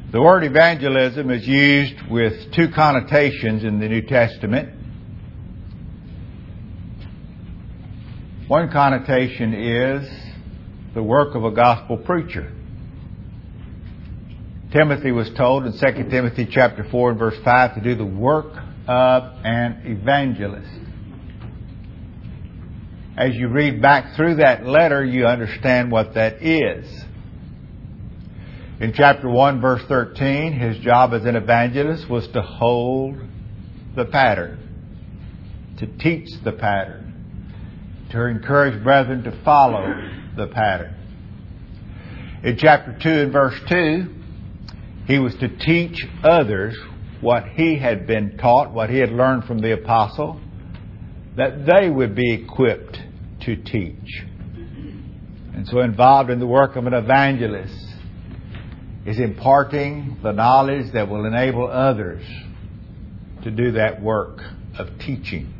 The word evangelism is used with two connotations in the New Testament. One connotation is the work of a gospel preacher. Timothy was told in 2 Timothy chapter 4 and verse 5 to do the work of an evangelist. As you read back through that letter, you understand what that is. In chapter 1, verse 13, his job as an evangelist was to hold the pattern, to teach the pattern, to encourage brethren to follow the pattern. In chapter 2 and verse 2, he was to teach others what he had been taught, what he had learned from the apostle, that they would be equipped to teach. And so involved in the work of an evangelist is imparting the knowledge that will enable others to do that work of teaching.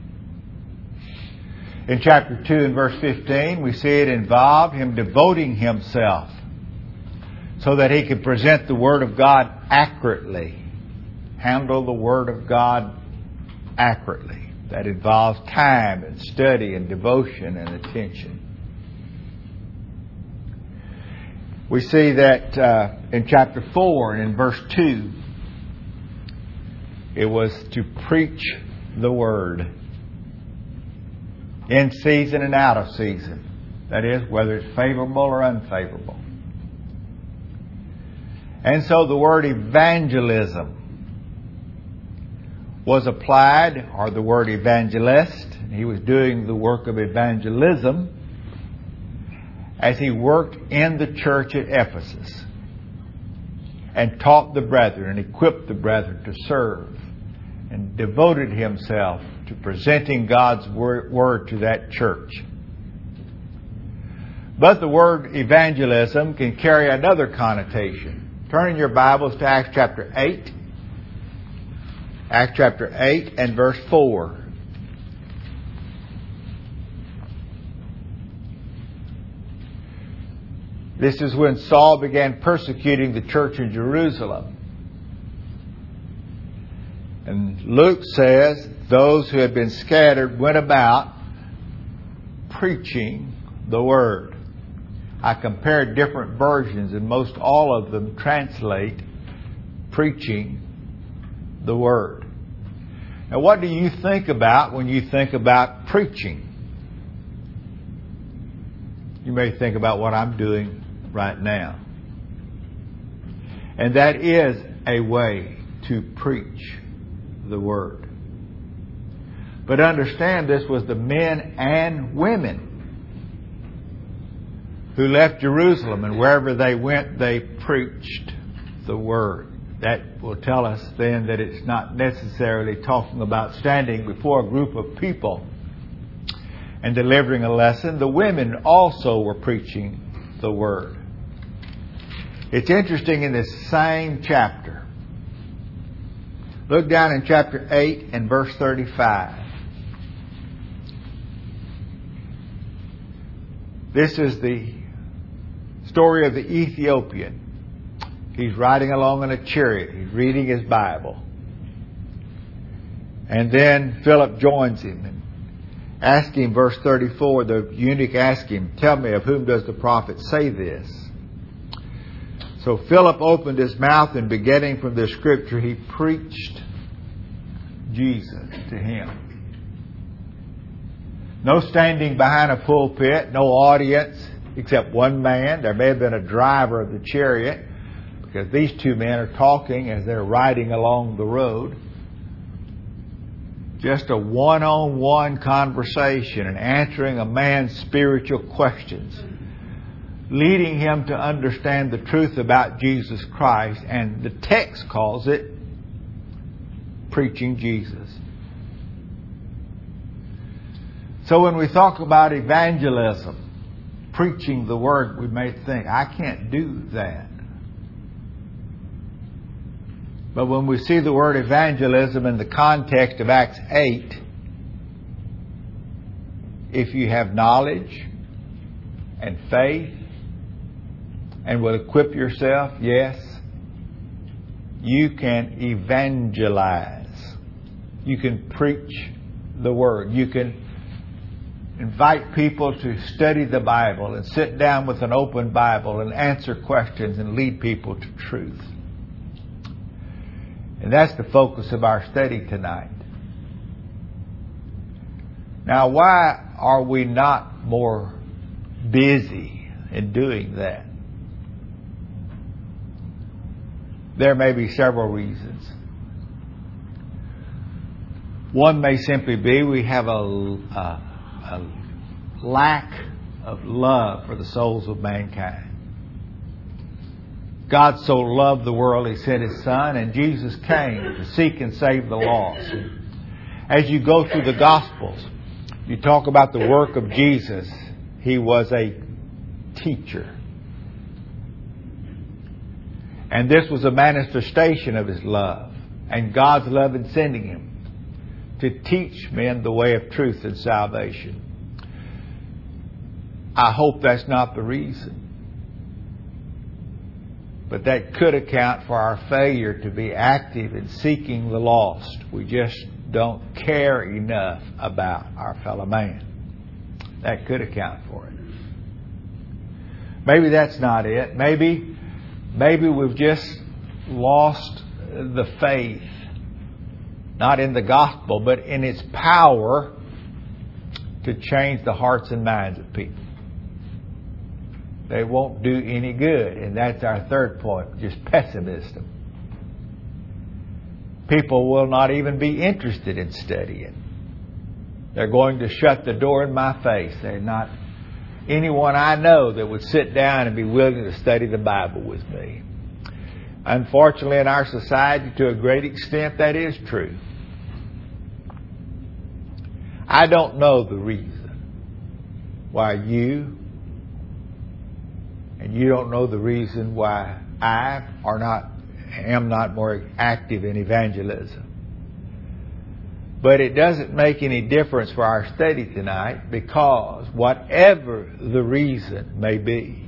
In chapter 2 and verse 15, we see it involved him devoting himself so that he could present the Word of God accurately, handle the Word of God accurately. That involves time and study and devotion and attention. We see that in chapter 4 and in verse 2, it was to preach the Word in season and out of season. That is, whether it's favorable or unfavorable. And so the word evangelism was applied, or the word evangelist. He was doing the work of evangelism as he worked in the church at Ephesus and taught the brethren and equipped the brethren to serve and devoted himself to presenting God's word to that church. But the word evangelism can carry another connotation. Turn in your Bibles to Acts chapter 8. Acts chapter 8 and verse 4. This is when Saul began persecuting the church in Jerusalem. And Luke says, those who had been scattered went about preaching the Word. I compared different versions, and most all of them translate preaching the Word. Now, what do you think about when you think about preaching? You may think about what I'm doing right now. And that is a way to preach the Word. But understand, this was the men and women who left Jerusalem, and wherever they went, they preached the Word. That will tell us then that it's not necessarily talking about standing before a group of people and delivering a lesson. The women also were preaching the Word. It's interesting, in this same chapter, look down in chapter 8 and verse 35. This is the story of the Ethiopian. He's riding along in a chariot. He's reading his Bible. And then Philip joins him and asks him, verse 34, the eunuch asks him, tell me, of whom does the prophet say this? So Philip opened his mouth, and beginning from the scripture, he preached Jesus to him. No standing behind a pulpit, no audience except one man. There may have been a driver of the chariot, because these two men are talking as they're riding along the road. Just a one-on-one conversation and answering a man's spiritual questions, leading him to understand the truth about Jesus Christ. And the text calls it preaching Jesus. So when we talk about evangelism, preaching the Word, we may think, I can't do that. But when we see the word evangelism in the context of Acts 8, if you have knowledge and faith and will equip yourself, yes, you can evangelize. You can preach the Word. You can invite people to study the Bible and sit down with an open Bible and answer questions and lead people to truth. And that's the focus of our study tonight. Now, why are we not more busy in doing that? There may be several reasons. One may simply be we have a lack of love for the souls of mankind. God so loved the world, He sent His Son, and Jesus came to seek and save the lost. As you go through the Gospels, you talk about the work of Jesus. He was a teacher. And this was a manifestation of His love and God's love in sending Him to teach men the way of truth and salvation. I hope that's not the reason. But that could account for our failure to be active in seeking the lost. We just don't care enough about our fellow man. That could account for it. Maybe that's not it. Maybe we've just lost the faith. Not in the gospel, but in its power to change the hearts and minds of people. They won't do any good. And that's our third point, just pessimism. People will not even be interested in studying. They're going to shut the door in my face. There's not anyone I know that would sit down and be willing to study the Bible with me. Unfortunately, in our society, to a great extent, that is true. I don't know the reason why you, and you don't know the reason why I am not more active in evangelism. But it doesn't make any difference for our study tonight, because whatever the reason may be,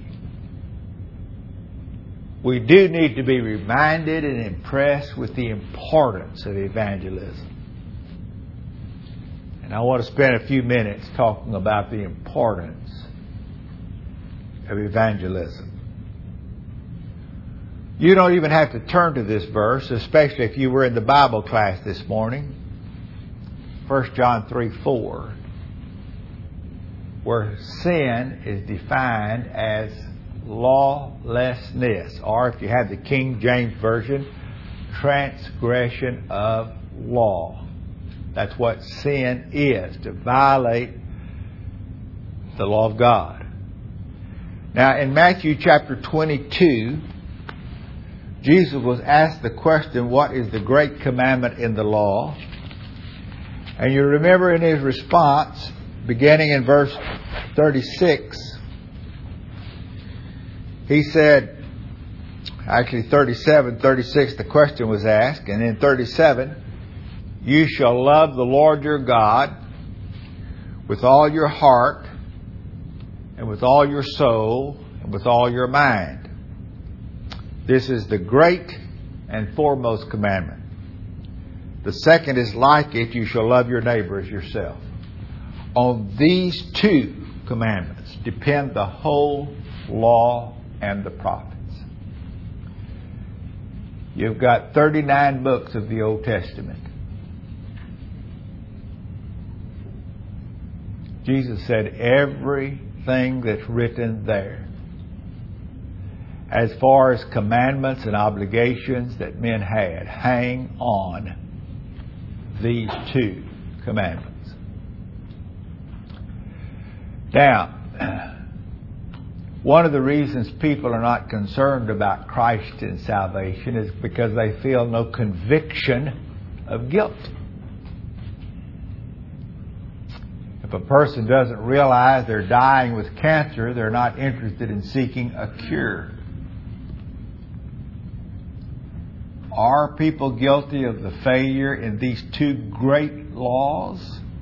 we do need to be reminded and impressed with the importance of evangelism. And I want to spend a few minutes talking about the importance of evangelism. You don't even have to turn to this verse, especially if you were in the Bible class this morning. 1 John 3:4, where sin is defined as lawlessness, or if you have the King James Version, transgression of law. That's what sin is, to violate the law of God. Now, in Matthew chapter 22, Jesus was asked the question, what is the great commandment in the law? And you remember in His response, beginning in verse 36, He said, actually 37, 36, the question was asked, and in 37, you shall love the Lord your God with all your heart and with all your soul and with all your mind. This is the great and foremost commandment. The second is like it, you shall love your neighbor as yourself. On these two commandments depend the whole law and the prophets. You've got 39 books of the Old Testament. Jesus said everything that's written there, as far as commandments and obligations that men had, hang on these two commandments. Now, one of the reasons people are not concerned about Christ and salvation is because they feel no conviction of guilt. If a person doesn't realize they're dying with cancer, they're not interested in seeking a cure. Are people guilty of the failure in these two great laws?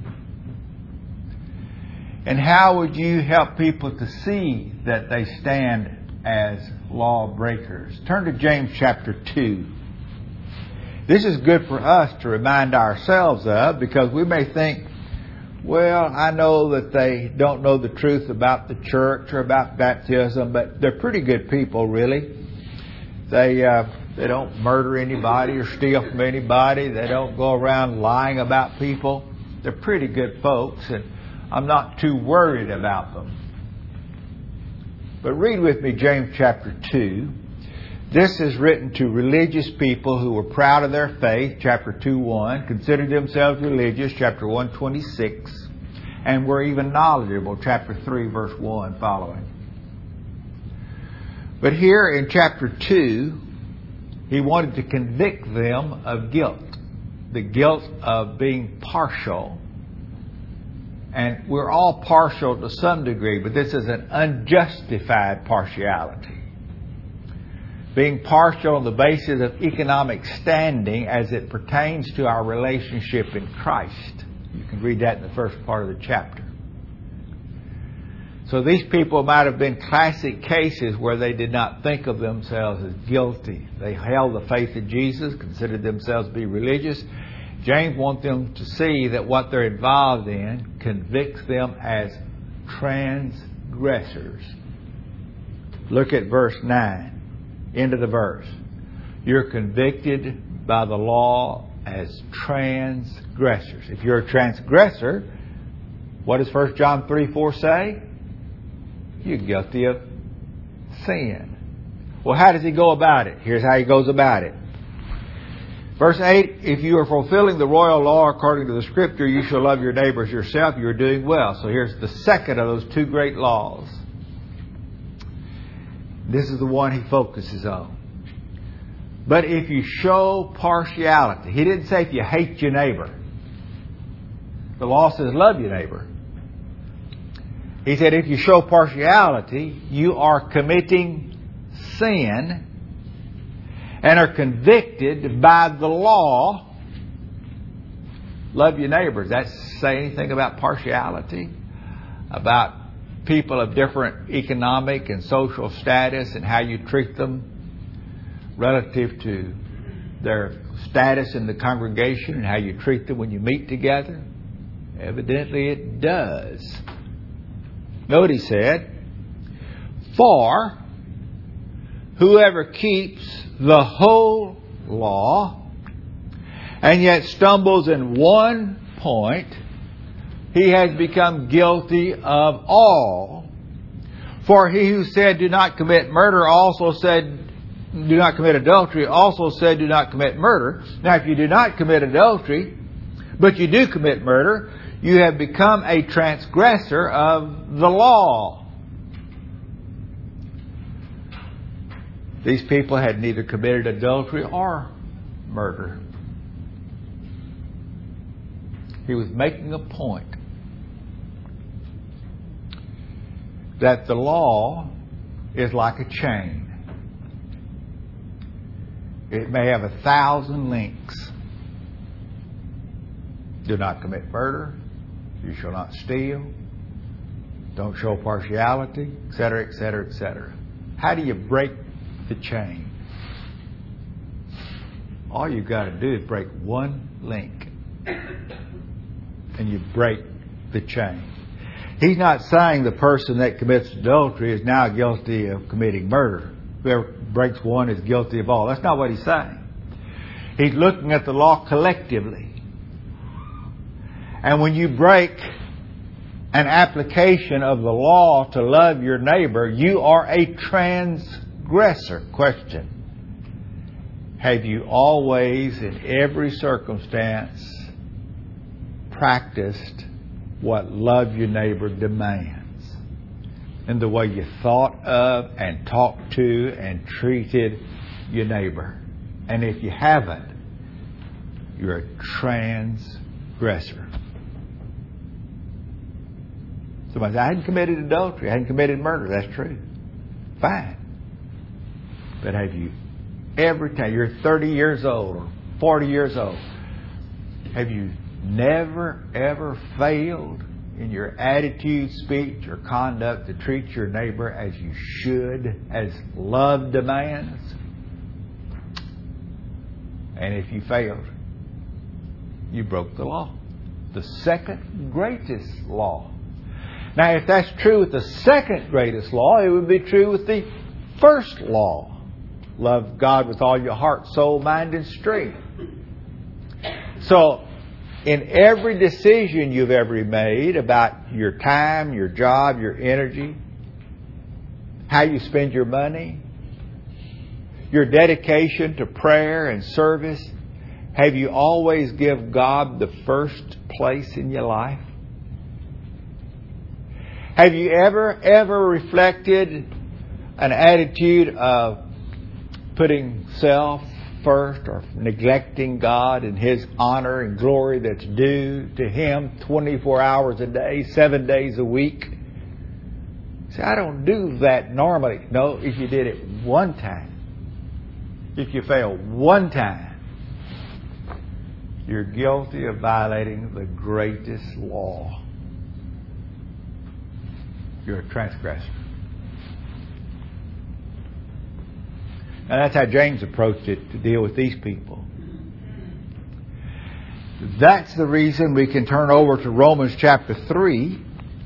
And how would you help people to see that they stand as lawbreakers? Turn to James chapter 2. This is good for us to remind ourselves of, because we may think, well, I know that they don't know the truth about the church or about baptism, but they're pretty good people, really. They don't murder anybody or steal from anybody. They don't go around lying about people. They're pretty good folks, and I'm not too worried about them. But read with me James chapter 2. This is written to religious people who were proud of their faith, chapter 2:1, considered themselves religious, chapter 1:26, and were even knowledgeable, chapter 3, verse 1 following. But here in chapter 2, he wanted to convict them of guilt, the guilt of being partial. And we're all partial to some degree, but this is an unjustified partiality. Being partial on the basis of economic standing as it pertains to our relationship in Christ. You can read that in the first part of the chapter. So these people might have been classic cases where they did not think of themselves as guilty. They held the faith of Jesus, considered themselves to be religious. James wants them to see that what they're involved in convicts them as transgressors. Look at verse 9. End of the verse. You're convicted by the law as transgressors. If you're a transgressor, what does 1 John 3:4 say? You're guilty of sin. Well, how does he go about it? Here's how he goes about it. Verse 8, if you are fulfilling the royal law according to the Scripture, you shall love your neighbor as yourself, you're doing well. So here's the second of those two great laws. This is the one he focuses on. But if you show partiality, he didn't say if you hate your neighbor. The law says love your neighbor. He said if you show partiality, you are committing sin and are convicted by the law. Love your neighbor. Does that say anything about partiality? About people of different economic and social status and how you treat them relative to their status in the congregation and how you treat them when you meet together? Evidently it does. Note he said, for whoever keeps the whole law and yet stumbles in one point, he has become guilty of all. For he who said, do not commit murder, also said, do not commit adultery, also said, do not commit murder. Now, if you do not commit adultery, but you do commit murder, you have become a transgressor of the law. These people had neither committed adultery or murder. He was making a point that the law is like a chain. It may have 1,000 links. Do not commit murder. You shall not steal. Don't show partiality, etc., etc., etc. How do you break the chain? All you've got to do is break one link, and you break the chain. He's not saying the person that commits adultery is now guilty of committing murder. Whoever breaks one is guilty of all. That's not what he's saying. He's looking at the law collectively. And when you break an application of the law to love your neighbor, you are a transgressor. Question: have you always, in every circumstance, practiced what love your neighbor demands? In the way you thought of and talked to and treated your neighbor? And if you haven't, you're a transgressor. Somebody says, I hadn't committed adultery, I hadn't committed murder. That's true. Fine. But have you, every time you're 30 years old or 40 years old, have you never, ever failed in your attitude, speech, or conduct to treat your neighbor as you should, as love demands? And if you failed, you broke the law. The second greatest law. Now, if that's true with the second greatest law, it would be true with the first law. Love God with all your heart, soul, mind, and strength. So, in every decision you've ever made about your time, your job, your energy, how you spend your money, your dedication to prayer and service, have you always give God the first place in your life? Have you ever reflected an attitude of putting self first or neglecting God and His honor and glory that's due to Him 24 hours a day, 7 days a week? See, I don't do that normally. No, if you did it one time, if you fail one time, you're guilty of violating the greatest law. You're a transgressor. Now that's how James approached it to deal with these people. That's the reason we can turn over to Romans chapter 3.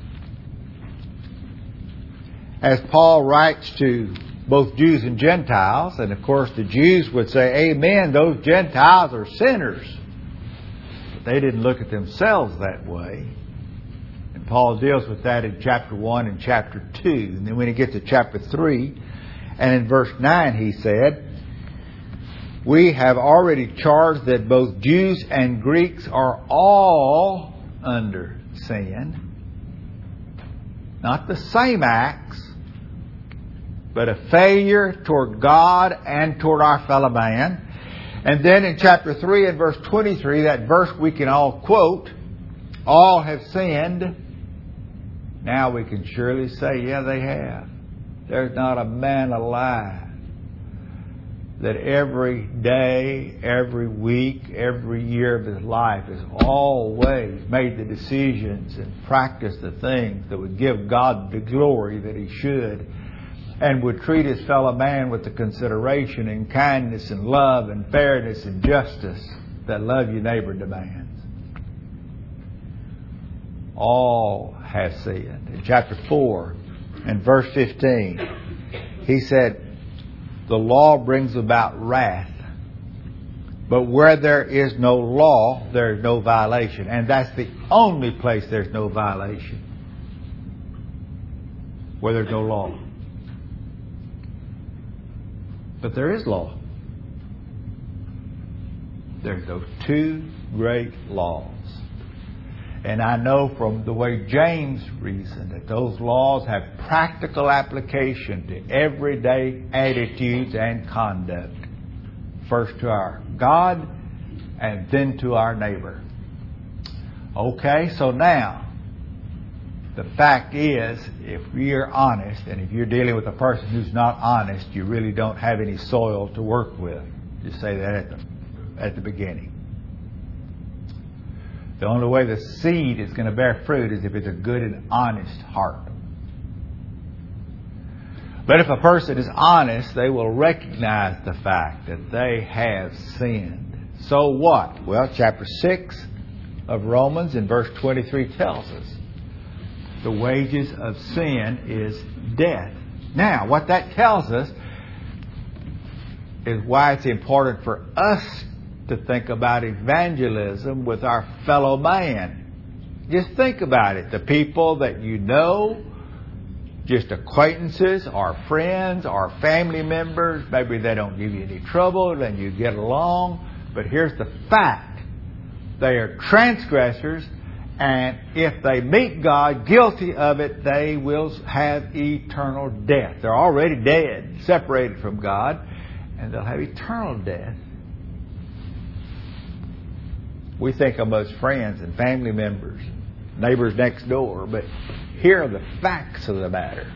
As Paul writes to both Jews and Gentiles, and of course the Jews would say, amen, those Gentiles are sinners. But they didn't look at themselves that way. And Paul deals with that in chapter 1 and chapter 2. And then when he gets to chapter 3, and in verse 9 he said, we have already charged that both Jews and Greeks are all under sin. Not the same acts, but a failure toward God and toward our fellow man. And then in chapter 3 and verse 23, that verse we can all quote, all have sinned. Now we can surely say, yeah, they have. There's not a man alive that every day, every week, every year of his life has always made the decisions and practiced the things that would give God the glory that He should, and would treat his fellow man with the consideration and kindness and love and fairness and justice that love your neighbor demands. All have sinned. In chapter 4 and verse 15, he said, the law brings about wrath, but where there is no law, there is no violation. And that's the only place there's no violation, where there's no law. But there is law. There's those two great laws. And I know from the way James reasoned that those laws have practical application to everyday attitudes and conduct. First to our God and then to our neighbor. Okay, so now, the fact is, if you're honest, and if you're dealing with a person who's not honest, you really don't have any soil to work with. Just say that at the beginning. The only way the seed is going to bear fruit is if it's a good and honest heart. But if a person is honest, they will recognize the fact that they have sinned. So what? Well, chapter 6 of Romans in verse 23 tells us the wages of sin is death. Now, what that tells us is why it's important for us to think about evangelism with our fellow man. Just think about it. The people that you know, just acquaintances, or friends, or family members, maybe they don't give you any trouble and you get along. But here's the fact. They are transgressors, and if they meet God guilty of it, they will have eternal death. They're already dead, separated from God, and they'll have eternal death. We think of them as friends and family members, neighbors next door, but here are the facts of the matter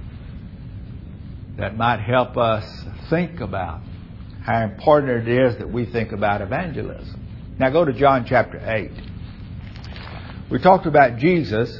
that might help us think about how important it is that we think about evangelism. Now go to John chapter 8. We talked about Jesus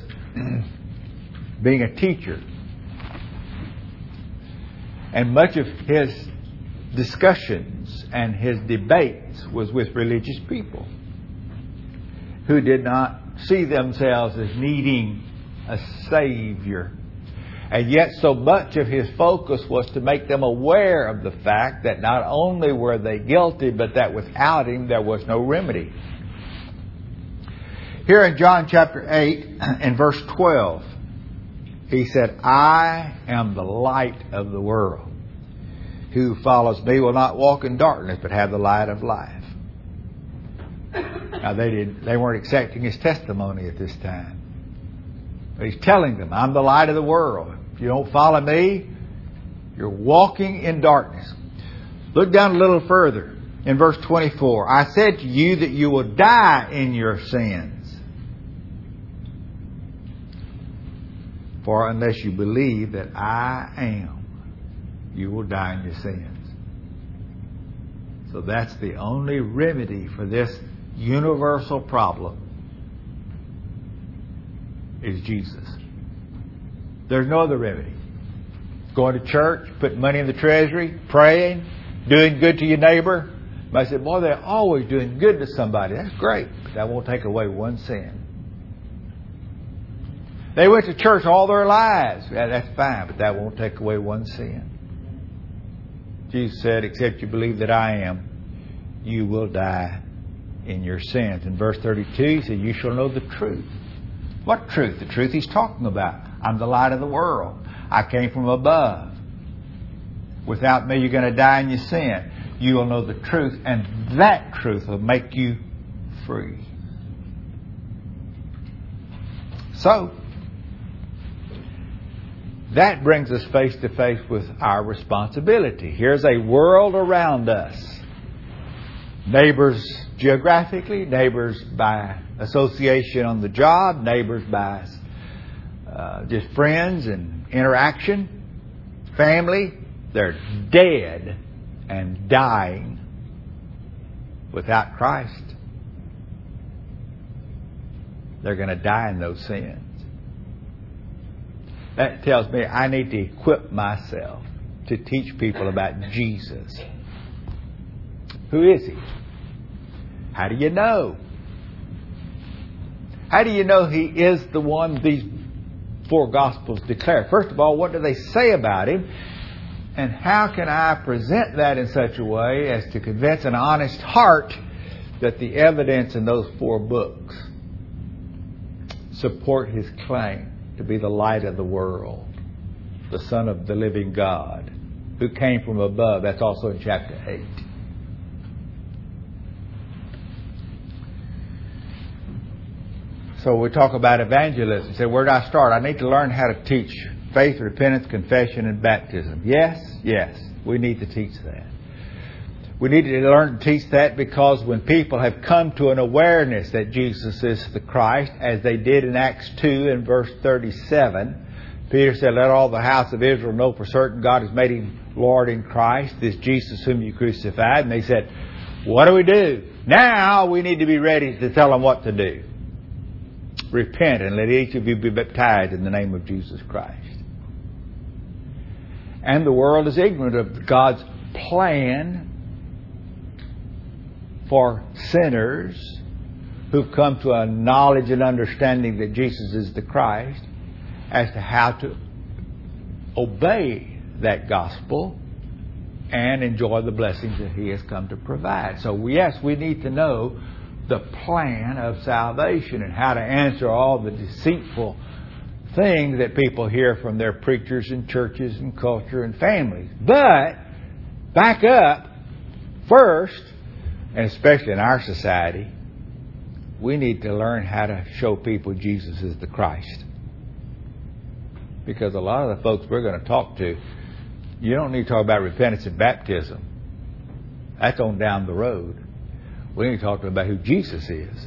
being a teacher. And much of His discussions and his debates was with religious people who did not see themselves as needing a Savior. And yet so much of his focus was to make them aware of the fact that not only were they guilty, but that without him there was no remedy. Here in John chapter 8 and verse 12, he said, I am the light of the world. Who follows me will not walk in darkness, but have the light of life. Now they weren't accepting his testimony at this time. But he's telling them, I'm the light of the world. If you don't follow me, you're walking in darkness. Look down a little further in verse 24. I said to you that you will die in your sins. For unless you believe that I am, you will die in your sins. So that's the only remedy for this universal problem is Jesus. There's no other remedy. Going to church, putting money in the treasury, praying, doing good to your neighbor. I said, boy, they're always doing good to somebody. That's great, but that won't take away one sin. They went to church all their lives. Yeah, that's fine, but that won't take away one sin. Jesus said, except you believe that I am, you will die in your sins. In verse 32, he said, you shall know the truth. What truth? The truth he's talking about. I'm the light of the world. I came from above. Without me, you're going to die in your sin. You will know the truth, and that truth will make you free. So, that brings us face to face with our responsibility. Here's a world around us. Neighbors geographically, neighbors by association on the job, neighbors by just friends and interaction, family. They're dead and dying without Christ. They're going to die in those sins. That tells me I need to equip myself to teach people about Jesus. Who is He? How do you know? How do you know He is the one these four Gospels declare? First of all, what do they say about Him? And how can I present that in such a way as to convince an honest heart that the evidence in those four books support His claim to be the light of the world, the Son of the living God, who came from above? That's also in chapter 8. So we talk about evangelism. Say, where do I start? I need to learn how to teach faith, repentance, confession, and baptism. Yes, we need to teach that. We need to learn to teach that because when people have come to an awareness that Jesus is the Christ, as they did in Acts 2 in verse 37, Peter said, let all the house of Israel know for certain God has made Him Lord in Christ, this Jesus whom you crucified. And they said, what do we do? Now we need to be ready to tell them what to do. Repent and let each of you be baptized in the name of Jesus Christ. And the world is ignorant of God's plan for sinners who've come to a knowledge and understanding that Jesus is the Christ as to how to obey that gospel and enjoy the blessings that He has come to provide. So yes, we need to know the plan of salvation and how to answer all the deceitful things that people hear from their preachers and churches and culture and families. But back up first, and especially in our society, we need to learn how to show people Jesus is the Christ. Because a lot of the folks we're going to talk to, you don't need to talk about repentance and baptism. That's on down the road. We need to talk about who Jesus is.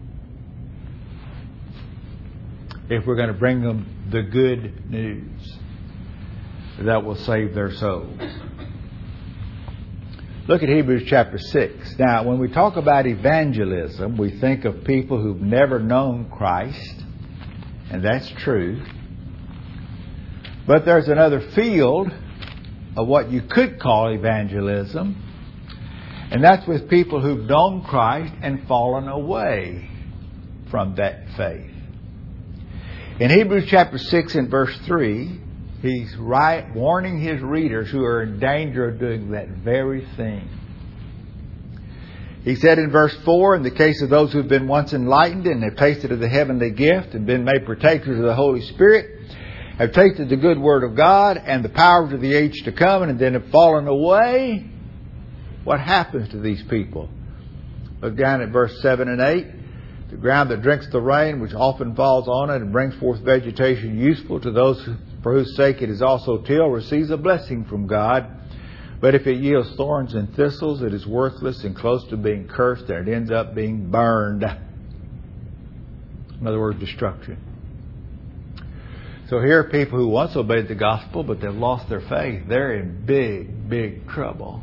If we're going to bring them the good news that will save their souls. Look at Hebrews chapter 6. Now, when we talk about evangelism, we think of people who've never known Christ, and that's true. But there's another field of what you could call evangelism. And that's with people who've known Christ and fallen away from that faith. In Hebrews chapter 6 and verse 3, he's warning his readers who are in danger of doing that very thing. He said in verse 4, in the case of those who have been once enlightened and have tasted of the heavenly gift and been made partakers of the Holy Spirit, have tasted the good word of God and the powers of the age to come, and then have fallen away, what happens to these people? Look down at verse 7 and 8. The ground that drinks the rain, which often falls on it and brings forth vegetation useful to those for whose sake it is also tilled, receives a blessing from God. But if it yields thorns and thistles, it is worthless and close to being cursed, and it ends up being burned. In other words, destruction. So here are people who once obeyed the gospel, but they've lost their faith. They're in big, big trouble.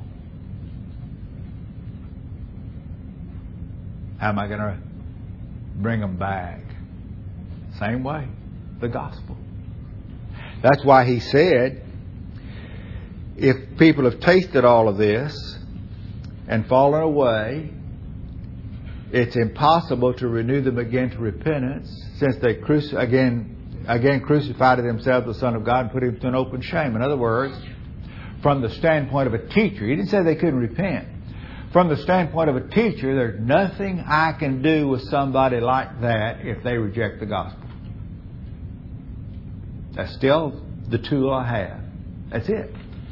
How am I going to bring them back? Same way, the gospel. That's why he said, if people have tasted all of this and fallen away, it's impossible to renew them again to repentance, since they again crucified to themselves the Son of God and put him to an open shame. In other words, from the standpoint of a teacher, he didn't say they couldn't repent. From the standpoint of a teacher, there's nothing I can do with somebody like that if they reject the gospel. That's still the tool I have. That's it.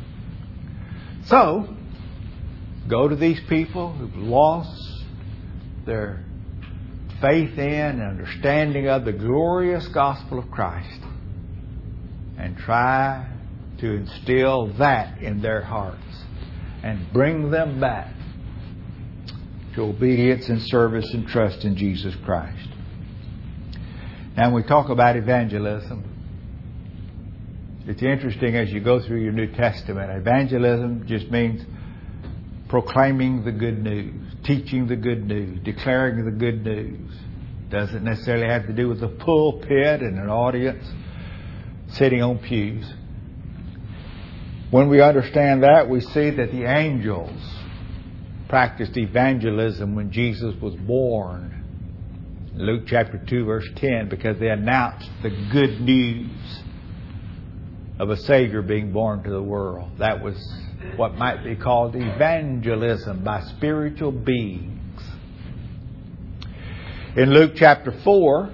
So, go to these people who've lost their faith in and understanding of the glorious gospel of Christ, and try to instill that in their hearts and bring them back to obedience and service and trust in Jesus Christ. Now, when we talk about evangelism, it's interesting as you go through your New Testament. Evangelism just means proclaiming the good news, teaching the good news, declaring the good news. Doesn't necessarily have to do with a pulpit and an audience sitting on pews. When we understand that, we see that the angels practiced evangelism when Jesus was born. Luke chapter 2 verse 10, because they announced the good news of a Savior being born to the world. That was what might be called evangelism by spiritual beings. In Luke chapter 4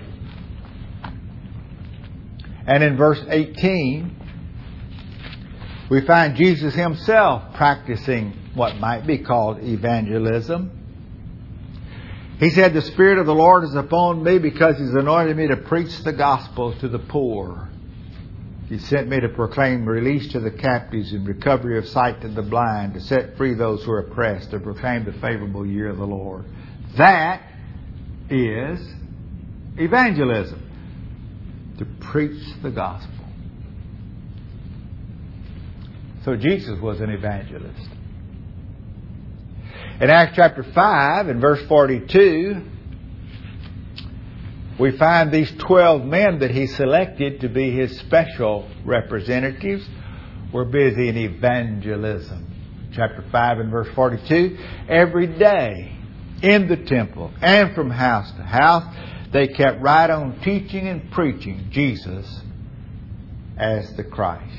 and in verse 18, we find Jesus himself practicing what might be called evangelism. He said, "The Spirit of the Lord is upon me, because He's anointed me to preach the gospel to the poor. He sent me to proclaim release to the captives and recovery of sight to the blind, to set free those who are oppressed, to proclaim the favorable year of the Lord." That is evangelism. To preach the gospel. So Jesus was an evangelist. In Acts chapter 5 and verse 42, we find these 12 men that he selected to be his special representatives were busy in evangelism. Chapter 5 and verse 42, every day in the temple and from house to house, they kept right on teaching and preaching Jesus as the Christ.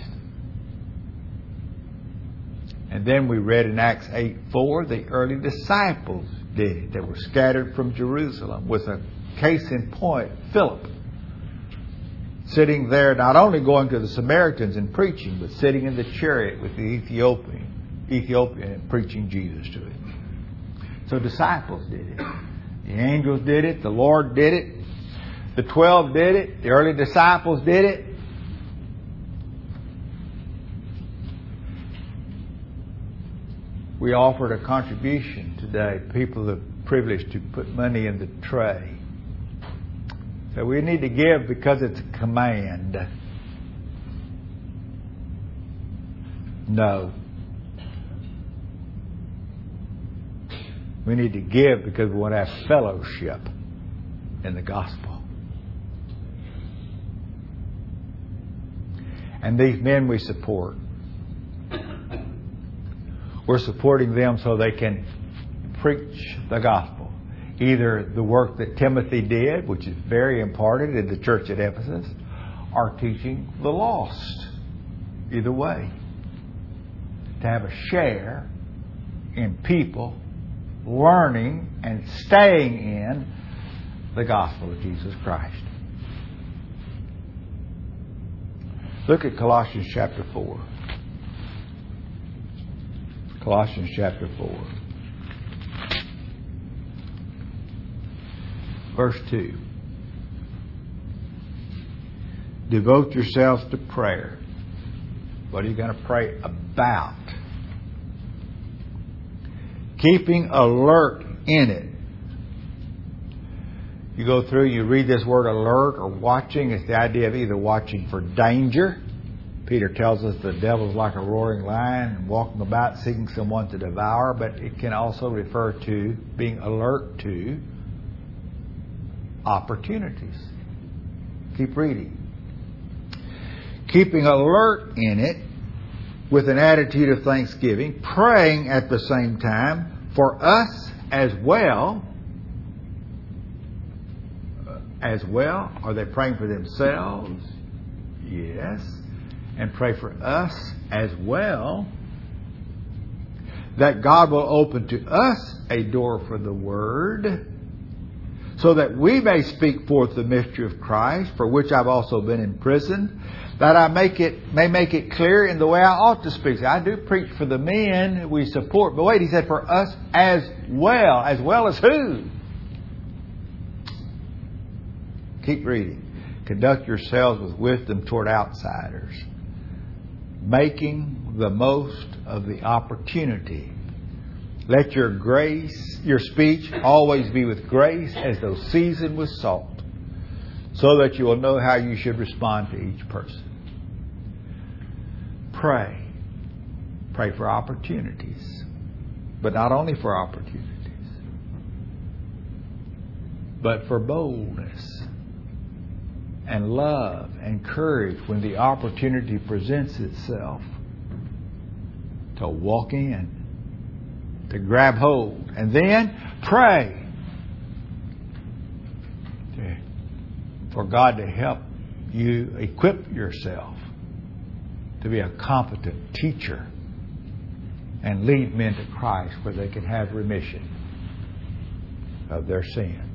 And then we read in Acts 8:4, the early disciples did it. They were scattered from Jerusalem, with a case in point, Philip, sitting there, not only going to the Samaritans and preaching, but sitting in the chariot with the Ethiopian and preaching Jesus to him. So disciples did it. The angels did it. The Lord did it. The 12 did it. The early disciples did it. We offered a contribution today. People the privilege to put money in the tray. So we need to give because it's a command. No. We need to give because we want to have fellowship in the gospel. And these men we support. We're supporting them so they can preach the gospel. Either the work that Timothy did, which is very important in the church at Ephesus, or teaching the lost. Either way. To have a share in people learning and staying in the gospel of Jesus Christ. Look at Colossians chapter 4. Colossians chapter 4. Verse 2. Devote yourselves to prayer. What are you going to pray about? Keeping alert in it. You go through, you read this word alert or watching. It's the idea of either watching for danger. Peter tells us the devil's like a roaring lion walking about seeking someone to devour. But it can also refer to being alert to opportunities. Keep reading. Keeping alert in it with an attitude of thanksgiving, praying at the same time for us as well. As well? Are they praying for themselves? Yes. And pray for us as well. That God will open to us a door for the Word, so that we may speak forth the mystery of Christ, for which I've also been imprisoned, that I may make it clear in the way I ought to speak. I do preach for the men we support. But wait, he said for us as well. As well as who? Keep reading. Conduct yourselves with wisdom toward outsiders, making the most of the opportunity. Let your speech always be with grace, as though seasoned with salt, so that you will know how you should respond to each person. Pray. Pray for opportunities. But not only for opportunities, but for boldness and love and courage when the opportunity presents itself to walk in, to grab hold, and then pray for God to help you equip yourself to be a competent teacher and lead men to Christ where they can have remission of their sins.